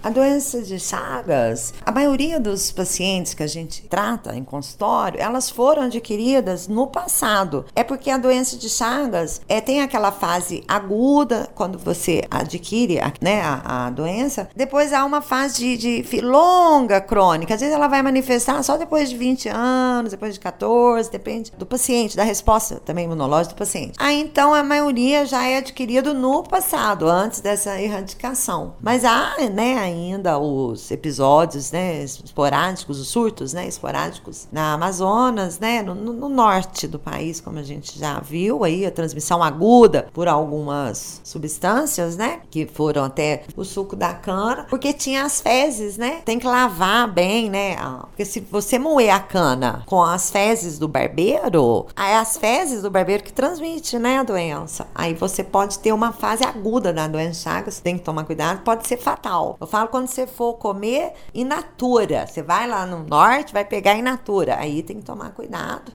A doença de Chagas, a maioria dos pacientes que a gente trata em consultório, elas foram adquiridas no passado. É porque a doença de Chagas tem aquela fase aguda, quando você adquire, né, a doença. Depois há uma fase de longa crônica. Às vezes ela vai manifestar só depois de 20 anos, depois de 14, depende do paciente, da resposta também imunológica do paciente. Aí então a maioria já é adquirido no passado, antes dessa erradicação. Mas há, né, ainda os episódios, né, esporádicos, os surtos, né, esporádicos na Amazonas, né, no norte do país, como a gente já viu aí, a transmissão aguda por algumas substâncias, né, que foram até o suco da cana, porque tinha as fezes, né, tem que lavar bem, né, porque se você moer a cana com as fezes do barbeiro, é as fezes do barbeiro que transmite, né, a doença. Aí você pode ter uma fase aguda da doença Chagas, tem que tomar cuidado, pode ser fatal. Eu falo quando você for comer in natura, você vai lá no norte, vai pegar in natura, aí tem que tomar cuidado.